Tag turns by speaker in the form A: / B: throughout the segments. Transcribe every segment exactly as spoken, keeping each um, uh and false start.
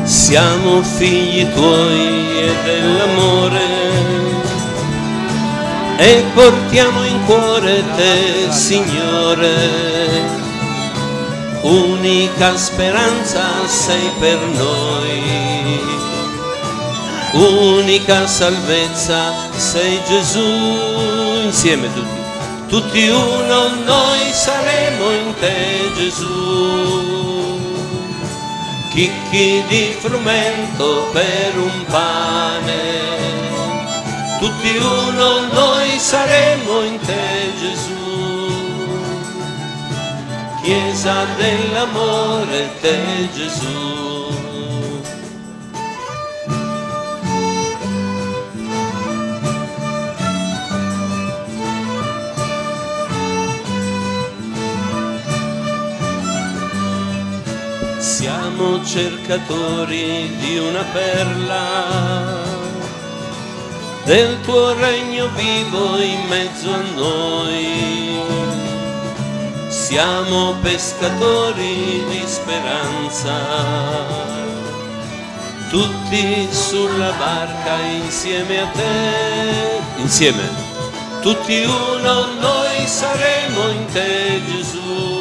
A: Siamo figli tuoi e dell'amore e portiamo in cuore te, Signore. Unica speranza sei per noi, unica salvezza sei Gesù. Insieme tutti, tutti uno noi saremo in te, Gesù. Chicchi di frumento per un pane, tutti uno noi saremo in te, Gesù. Chiesa dell'amore, te, Gesù. Siamo cercatori di una perla, del tuo regno vivo in mezzo a noi. Siamo pescatori di speranza, tutti sulla barca insieme a te. Insieme, tutti uno noi saremo in te, Gesù.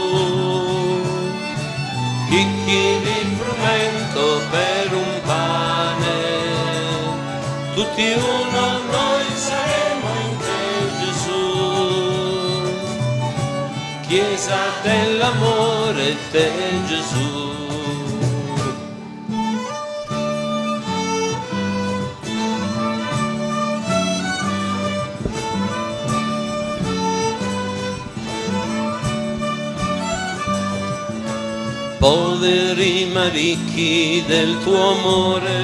A: Chicchi di frumento per un pane, tutti uno noi saremo in te, Gesù. Chiesa dell'amore, te, Gesù. Poveri ma ricchi del tuo amore,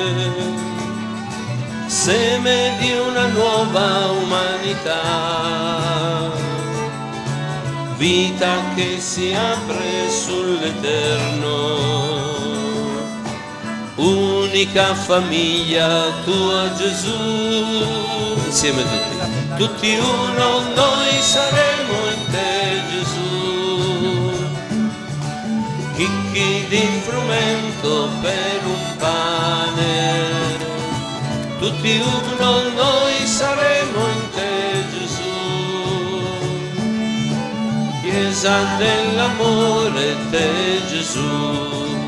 A: seme di una nuova umanità, vita che si apre sull'eterno, unica famiglia tua, Gesù. Insieme tutti, tutti uno noi saremo in te, Gesù. Chicchi di frumento per un pane, tutti uno noi saremo in te, Gesù. Chiesa dell'amore, te, Gesù.